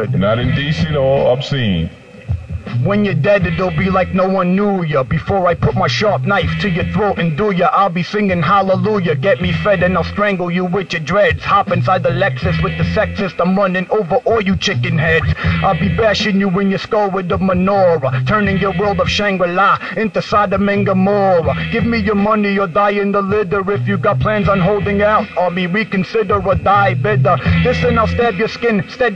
hood. Not indecent or obscene. When you're dead, it'll be like no one knew ya. Before I put my sharp knife to your throat and do ya, I'll be singing hallelujah. Get me fed and I'll strangle you with your dreads. Hop inside the Lexus with the sexist. I'm running over all you chicken heads. I'll be bashing you in your skull with the menorah, turning your world of Shangri-La into Sodom and Gomorrah. Give me your money or die in the litter. If you got plans on holding out, I'll be reconsider or die bitter. Listen, I'll stab your skin steady.